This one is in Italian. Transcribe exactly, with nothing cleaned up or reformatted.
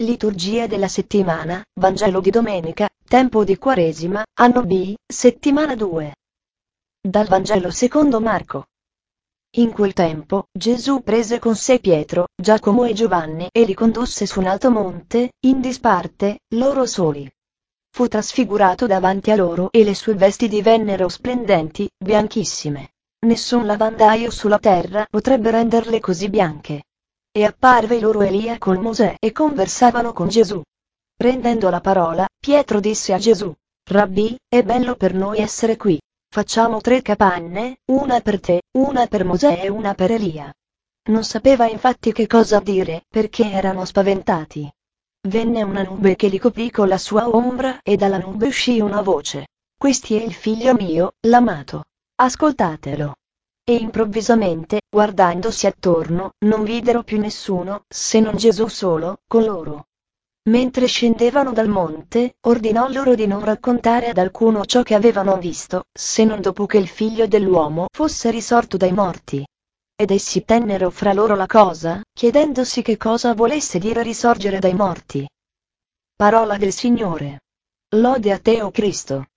Liturgia della settimana, Vangelo di domenica, tempo di Quaresima, anno B, settimana due. Dal Vangelo secondo Marco. In quel tempo, Gesù prese con sé Pietro, Giacomo e Giovanni e li condusse su un alto monte, in disparte, loro soli. Fu trasfigurato davanti a loro e le sue vesti divennero splendenti, bianchissime. Nessun lavandaio sulla terra potrebbe renderle così bianche. E apparve loro Elia con Mosè e conversavano con Gesù. Prendendo la parola, Pietro disse a Gesù: Rabbì, è bello per noi essere qui. Facciamo tre capanne, una per te, una per Mosè e una per Elia. Non sapeva infatti che cosa dire, perché erano spaventati. Venne una nube che li coprì con la sua ombra e dalla nube uscì una voce: Questi è il figlio mio, l'amato. Ascoltatelo. E improvvisamente, guardandosi attorno, non videro più nessuno, se non Gesù solo, con loro. Mentre scendevano dal monte, ordinò loro di non raccontare ad alcuno ciò che avevano visto, se non dopo che il figlio dell'uomo fosse risorto dai morti. Ed essi tennero fra loro la cosa, chiedendosi che cosa volesse dire risorgere dai morti. Parola del Signore. Lode a te, o Cristo.